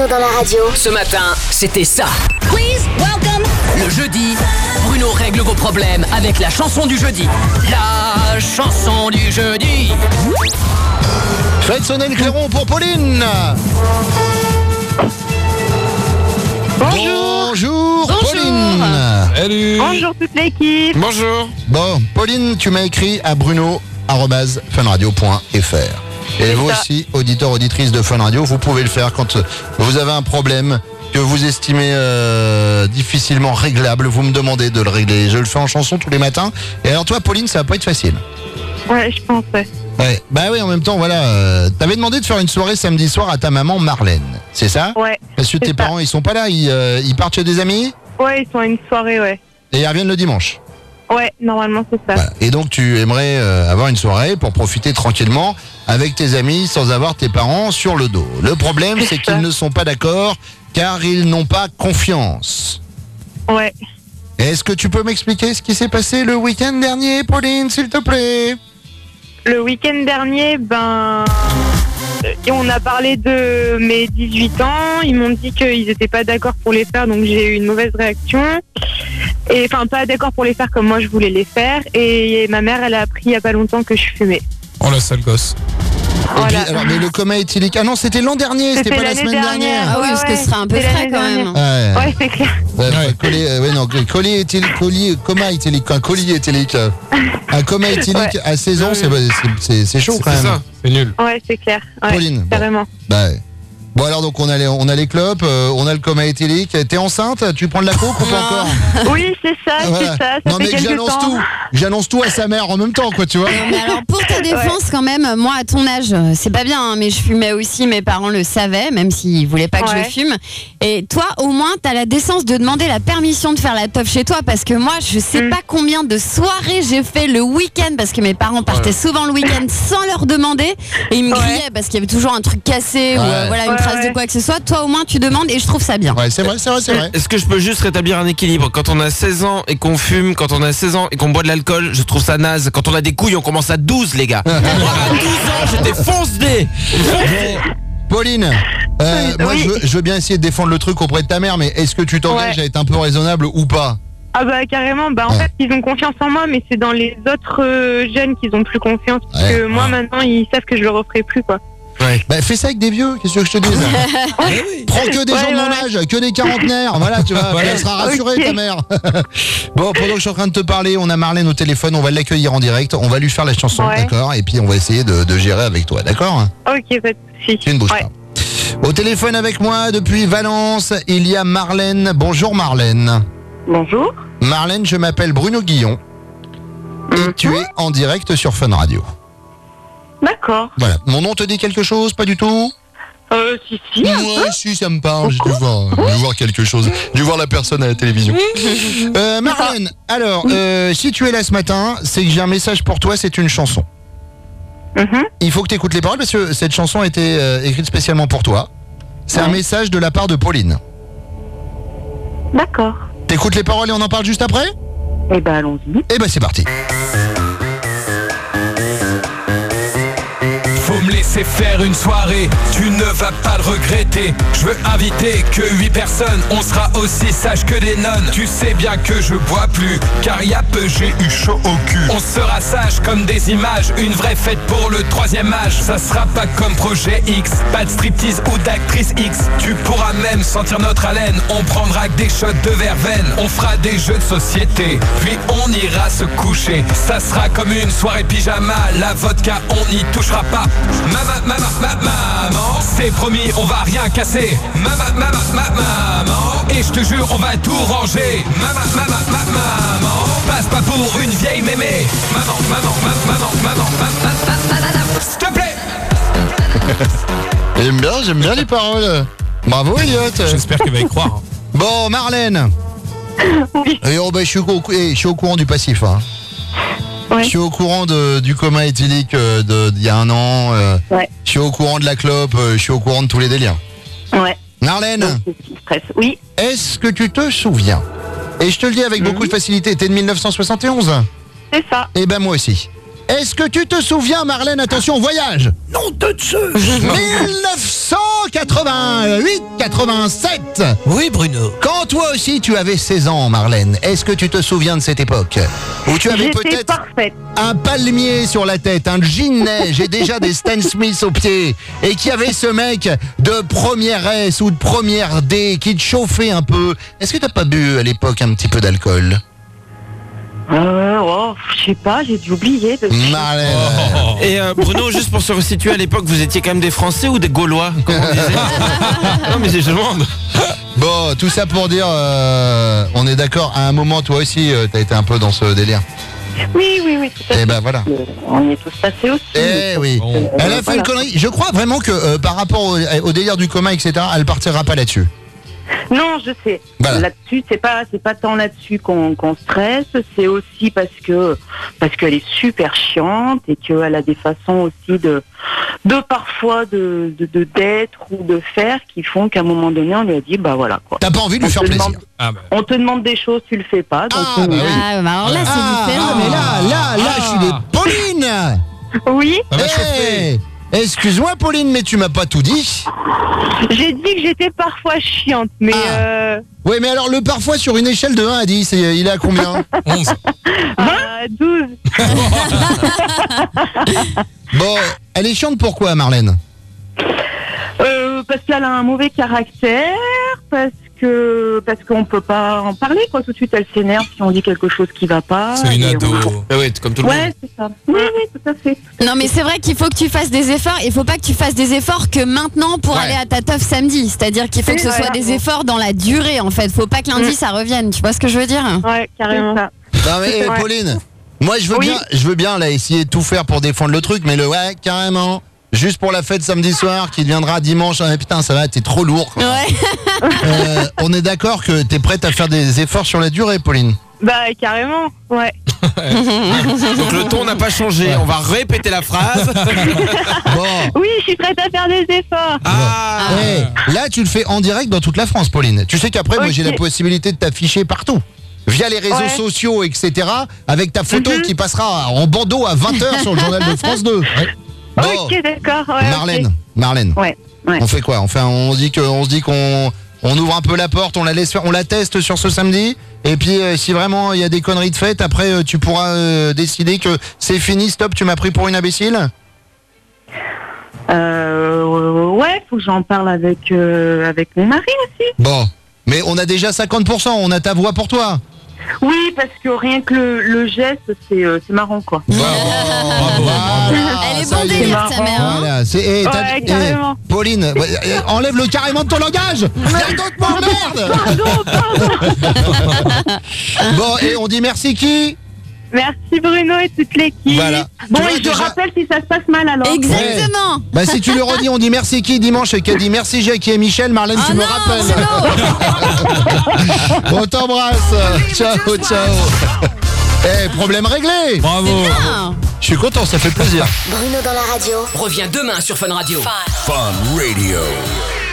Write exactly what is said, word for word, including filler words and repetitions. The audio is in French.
Bruno dans la radio. Ce matin, c'était ça. Please welcome. Le jeudi, Bruno règle vos problèmes avec la chanson du jeudi. La chanson du jeudi. Faites sonner le clairon pour Pauline. Bonjour. Bonjour, Bonjour. Pauline. Salut. Bonjour toute l'équipe. Bonjour. Bon, Pauline, tu m'as écrit à bruno arobase funradio point f r. Et C'est vous ça. aussi, auditeurs, auditrices de Fun Radio, vous pouvez le faire quand vous avez un problème que vous estimez euh, difficilement réglable. Vous me demandez de le régler. Je le fais en chanson tous les matins. Et alors toi, Pauline, ça va pas être facile. Ouais, je pensais. Ouais. Bah oui, en même temps, voilà. Euh, T'avais demandé de faire une soirée samedi soir à ta maman Marlène, c'est ça? Ouais. Parce que c'est tes ça. parents, ils sont pas là. Ils, euh, ils partent chez des amis Ouais, ils sont à une soirée, ouais. et ils reviennent le dimanche. Ouais, normalement c'est ça. Voilà. Et donc tu aimerais euh, avoir une soirée pour profiter tranquillement avec tes amis sans avoir tes parents sur le dos. Le problème, C'est c'est ça. qu'ils ne sont pas d'accord car ils n'ont pas confiance. Ouais. Est-ce que tu peux m'expliquer ce qui s'est passé le week-end dernier, Pauline, s'il te plaît? Le week-end dernier, ben, euh, on a parlé de mes dix-huit ans. Ils m'ont dit qu'ils n'étaient pas d'accord pour les faire, donc j'ai eu une mauvaise réaction. Et enfin, pas d'accord pour les faire comme moi je voulais les faire. Et ma mère, elle a appris il y a pas longtemps que je fumais. Oh la sale gosse. Et Voilà. puis, alors, mais le coma éthylique. Ah non, c'était l'an dernier, c'était C'était pas la l'année semaine dernière. dernière. Ah oui, Ouais, parce que ouais, ce serait un peu c'était frais l'année quand dernière. même. Ouais. Ouais, c'est clair. Ouais, Ouais. collier, euh, ouais, non, collier éthylique, collier, coma éthylique, un collier éthylique. euh, Un coma éthylique Ouais. à seize ans, c'est, c'est, c'est, c'est chaud C'est quand même. ça, c'est nul. Ouais, c'est clair. Ouais, Pauline, bon. carrément. Bah, ouais. Bon alors donc on a les, on a les clopes, euh, on a le coma éthylique. T'es enceinte? Tu prends de la coke ou pas encore? Oui, c'est ça, Voilà. c'est ça. Ça Non fait mais que quelques j'annonce temps. tout, j'annonce tout à sa mère en même temps quoi, tu vois. Non, mais alors pour ta défense quand même, moi à ton âge, c'est pas bien, hein, mais je fumais aussi, mes parents le savaient, même s'ils voulaient pas que Ouais. je fume. Et toi au moins t'as la décence de demander la permission de faire la teuf chez toi, parce que moi je sais Mm. pas combien de soirées j'ai fait le week-end, parce que mes parents partaient souvent le week-end sans leur demander, et ils me Ouais. grillaient parce qu'il y avait toujours un truc cassé ou Ouais. euh, voilà une Ouais, trace ouais. de quoi que ce soit. Toi au moins tu demandes et je trouve ça bien. Ouais c'est vrai, c'est vrai, c'est vrai. Est-ce que je peux juste rétablir un équilibre? Quand on a seize ans et qu'on fume, quand on a seize ans et qu'on boit de l'alcool, je trouve ça naze. Quand on a des couilles, on commence à douze, les gars. Moi, à douze ans, j'étais fonce-dé. Pauline, euh, Oui. moi je veux, je veux bien essayer de défendre le truc auprès de ta mère, mais est-ce que tu t'engages Ouais. à être un peu raisonnable ou pas? Ah bah carrément, bah en Ouais. fait ils ont confiance en moi, mais c'est dans les autres euh, jeunes qu'ils ont plus confiance, parce Ouais. que moi Ouais. maintenant ils savent que je le referai plus quoi. Bah fais ça avec des vieux, qu'est-ce que je te dis? Prends que des Ouais, gens de ouais, mon ouais. âge, que des quarantenaires, voilà tu vois, Voilà. elle sera rassurée Ok. ta mère. Bon, pendant que je suis en train de te parler, on a Marlène au téléphone, on va l'accueillir en direct, on va lui faire la chanson, Ouais. d'accord? Et puis on va essayer de, de gérer avec toi, d'accord? Ok, pas de soucis. Tu ne bouges Ouais. pas. Au téléphone avec moi depuis Valence, il y a Marlène. Bonjour Marlène. Bonjour. Marlène, je m'appelle Bruno Guillon et tu es en direct sur Fun Radio. D'accord. Voilà. Mon nom te dit quelque chose? Pas du tout? Euh, si, si, un Ouais, si, ça me parle. J'ai dû voir, j'ai dû voir quelque chose. J'ai dû voir la personne à la télévision. Euh, Marlène, alors, euh, si tu es là ce matin, c'est que j'ai un message pour toi, c'est une chanson. peu. Mhm. Il faut que tu écoutes les paroles parce que cette chanson a été euh, écrite spécialement pour toi. C'est un Ouais. message de la part de Pauline. D'accord. T'écoutes les paroles et on en parle juste après? Eh ben allons-y. Eh ben c'est parti. Faut me laisser faire une soirée, tu ne vas pas le regretter. Je veux inviter que huit personnes, on sera aussi sages que des nonnes. Tu sais bien que je bois plus, car y a peu j'ai eu chaud au cul. On sera sages comme des images, une vraie fête pour le troisième âge. Ça sera pas comme Projet X, pas de striptease ou d'actrice X. Tu pourras même sentir notre haleine, on prendra que des shots de verveine. On fera des jeux de société, puis on ira se coucher. Ça sera comme une soirée pyjama, la vodka on n'y touchera pas. Maman, maman, maman, maman, c'est promis, on va rien casser. Maman, maman, maman, maman, et je te jure, on va tout ranger. Maman, maman, maman, maman, passe pas pour une vieille mémé. Maman, maman, maman, maman, maman, maman, s'il te plaît. J'aime bien, j'aime bien les paroles. Bravo Elliot. J'espère qu'elle va y croire. Bon Marlène. Oui. Et oh, bah, je, suis au, cou- eh, je suis au courant du passif. Hein. Ouais. Je suis au courant de, du coma éthylique euh, de- d'il y a un an. euh, Ouais. Je suis au courant de la clope. euh, Je suis au courant de tous les délires. Ouais. Marlène, Donc, c'est petit stress. Oui. est-ce que tu te souviens? Et je te le dis avec beaucoup de facilité, t'es de mille neuf cent soixante et onze? C'est ça. Eh ben moi aussi. Est-ce que tu te souviens Marlène, attention, voyage? Nom de Dieu. mille neuf cent quatre-vingt-onze. quatre-vingt-huit quatre-vingt-sept. Oui, Bruno. Quand toi aussi tu avais seize ans, Marlène, est-ce que tu te souviens de cette époque où tu avais J'étais peut-être parfaite. un palmier sur la tête, un jean neige et déjà des Stan Smith aux pieds, et qu'il y avait ce mec de première S ou de première D qui te chauffait un peu? Est-ce que t'as pas bu à l'époque un petit peu d'alcool? Euh, oh, je sais pas, j'ai dû oublier. De... Marlène. Et euh, Bruno, juste pour se resituer, à l'époque, vous étiez quand même des Français ou des Gaulois, comme on disait? Non, mais je demande. Bon, tout ça pour dire, euh, on est d'accord, à un moment toi aussi euh, t'as été un peu dans ce délire. Oui, oui, oui, tout à Et fait. ben voilà. On y est tous passés aussi. Eh oui. Bon. Elle a fait Voilà. une connerie. Je crois vraiment que euh, par rapport au, au délire du coma, et cetera, elle partira pas là-dessus. Non, je sais. Voilà. Là-dessus, c'est pas, c'est pas tant là-dessus qu'on qu'on stresse, c'est aussi parce que parce qu'elle est super chiante et qu'elle a des façons aussi de de parfois de de de- d'être ou de faire qui font qu'à un moment donné, on lui a dit bah voilà quoi. T'as pas envie de lui On faire te plaisir. demande- Ah bah. On te demande des choses, tu le fais pas. Donc Ah, bah oui. Ah, bah alors là, c'est Ah, différent. ah, mais là, là, là, je suis des Pauline. oui, Ça va Eh, chauffer. excuse-moi Pauline, mais tu m'as pas tout dit. j'ai dit que j'étais parfois chiante, mais Ah. euh, Oui, mais alors le parfois sur une échelle de un à dix, c'est- il est à combien? onze. à douze. Bon, elle est chiante pourquoi, Marlène? Euh, parce qu'elle a un mauvais caractère, parce que parce qu'on peut pas en parler quoi. Tout de suite, elle s'énerve si on dit quelque chose qui va pas. C'est une et ado. on- Ah ouais, comme tout le monde. Ouais, c'est ça. Oui, oui, tout à fait. Non, mais c'est vrai qu'il faut que tu fasses des efforts. Il faut pas que tu fasses des efforts que maintenant pour Ouais. aller à ta teuf samedi. C'est-à-dire qu'il faut que ce Ouais, soit des ouais. efforts dans la durée, en fait. Faut pas que lundi Mm. ça revienne. Tu vois ce que je veux dire? Ouais, carrément. Ça. Non mais eh, Ouais. Pauline, moi je veux Oui. bien, je veux bien là essayer de tout faire pour défendre le truc, mais le ouais carrément, juste pour la fête samedi soir qui deviendra dimanche. Ah, putain ça va, t'es trop lourd. quoi. Ouais. Euh, on est d'accord que t'es prête à faire des efforts sur la durée, Pauline. Bah carrément. Ouais. Donc le ton n'a pas changé. On va répéter la phrase. Bon, Oui, je suis prête à faire des efforts. Ah. eh, là tu le fais en direct dans toute la France, Pauline. Tu sais qu'après moi Ok. j'ai la possibilité de t'afficher partout. Via les réseaux Ouais. sociaux, et cetera. Avec ta photo Mhm. qui passera en bandeau à vingt heures sur le journal de France deux. Bon, Ok, d'accord. Ouais, Marlène, ok. Marlène. Ouais. Ouais. On fait quoi? Enfin, on se dit que, on se dit qu'on, on ouvre un peu la porte, on la laisse faire, on la teste sur ce samedi. Et puis, euh, si vraiment il y a des conneries de fête, après, euh, tu pourras euh, décider que c'est fini, stop, tu m'as pris pour une imbécile. Euh, ouais, faut que j'en parle avec euh, avec mon mari aussi. Bon, mais on a déjà cinquante pour cent, on a ta voix pour toi. Oui, parce que rien que le, le geste, c'est euh, c'est marrant quoi. Voilà, Elle est ça bon y délire, ta mère. hein. Voilà, c'est, eh, t'as- Ouais, eh, carrément. Pauline, ouais, eh, enlève le carrément de ton langage. Viens d'autres m'emmerde. Pardon, pardon. Bon, et on dit merci qui? Merci Bruno et toute l'équipe. Voilà. Bon, Tu vois, et je déjà- rappelle si ça se passe mal alors. Exactement. Bah si tu le redis, on dit merci qui dimanche et qu'elle dit merci Jackie et Michel. Marlène, Oh tu me non, rappelles. Bruno. On t'embrasse. Ciao, ciao. Eh, problème réglé. Bravo. Ah. Je suis content, ça fait plaisir. Bruno dans la radio. Reviens demain sur Fun Radio. Fun Radio.